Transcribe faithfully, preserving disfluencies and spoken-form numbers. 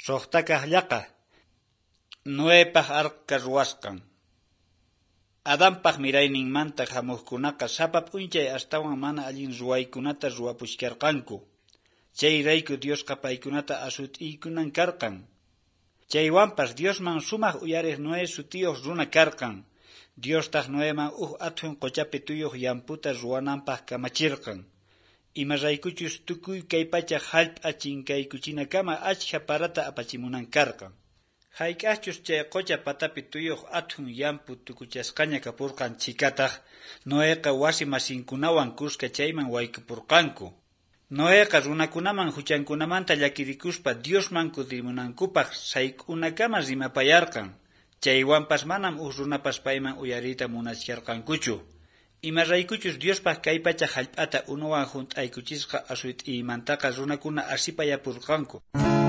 Sohtakahllaqa Noépaq arqa ruwasqan. Adanpaq mirayninmanta hamuqkunaqa sapa p'unchay astawan mana allin ruwaykunata ruwapuchkarqanku. Chayrayku Diosqa paykunata asut'iykunan karqan. Chaywanpas Diosman sumaq uyariq Noé sutiyuq runa karqan. Diostaq Noéman uj atun qochapi tuyuq yamputa ruwananpaq kamachirqan. Imaraykuchus tukuy kay pachaq hallp'achinkaykuchinakama achka parata apachimunan karqan. Hayk'aqchus chay qocha patapi tuyuq atun yampu tukuchasqaña kapurqan chikataq, Noéqa wasi masinkunawan kuska chayman waykupurqanku. Noéqa runakunaman huchankunamanta llakirikuspa Diosman kutimunankupaq sayk'unakama rimapayarqan. Chaywanpas manam uj runapas payman uyariyta munachkarqankuchu. Imaraykuchus Diospaq kay pachaq hallp'ata unuwan hunt'aykuchisqa asut'iymantaqa runakuna asipayapurqanku.